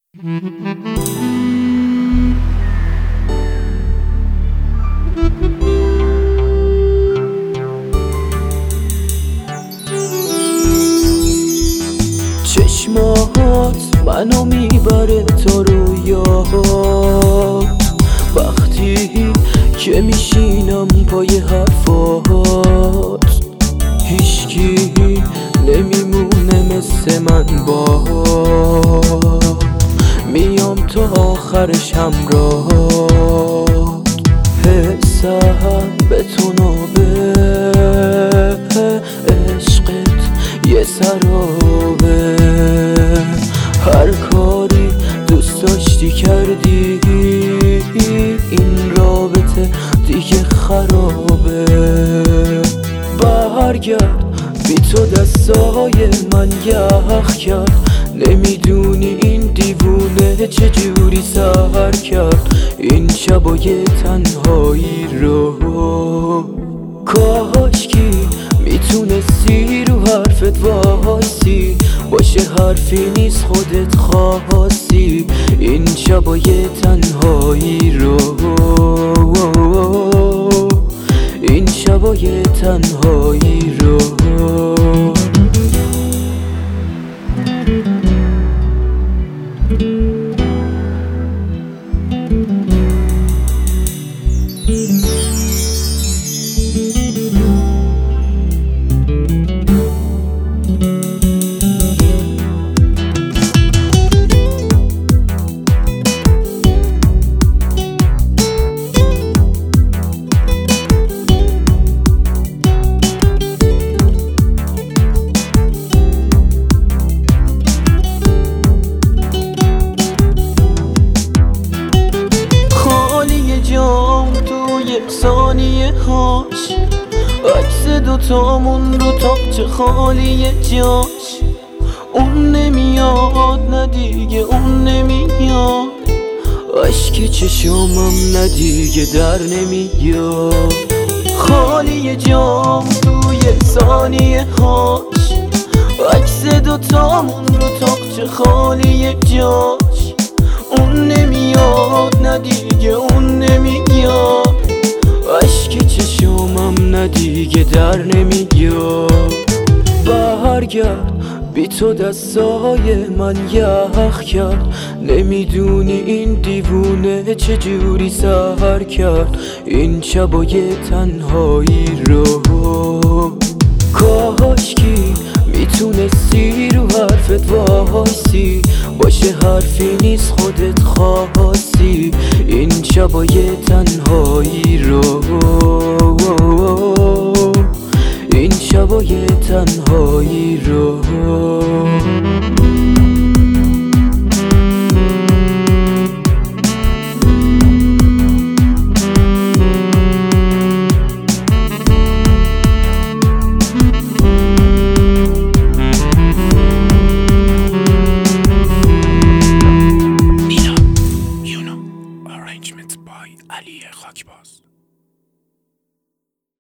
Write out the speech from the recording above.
چشمات منو میبره تا رویات، وقتی که میشینم پای حرفات. هیچکی نمیمونه مثل من باهات، میام تا آخرش همراهات. حسم به تو نابه، عشقت یه سرابه. هر کاری دوست داشتی کردی، این رابطه دیگه خرابه. برگرد بی تو دستای من یخ کرد، نمیدونی این دیوونه چجوری سهر کرد این شبای تنهایی رو. کاشکی میتونستی رو حرفت وایسی، باشه حرفی نیست خودت خواستی این شبای تنهایی رو، این شبای تنهایی رو. ثانیه هاش عکس دوتامون رو تاقچه خالیه جاش. اون نمیاد نه دیگه، اون نمیاد. عشق چشامم نه دیگه در نمیاد. خالیه جام توی ثانیه هاش عکس دوتامون رو تاقچه خالیه جاش. اون نمیاد نه دیگه، اون نمیاد. عشق چشمم نه دیگه در نمیاد. برگرد بی تو دستای من یخ کرد، نمیدونی این دیوونه چجوری سهر کرد این شبای تنهایی رو. کاشکی میتونستی رو حرفت وایسی، باشه حرفی نیست خودت خواستی این شبای تنهایی رو، این شبای تنهایی رو.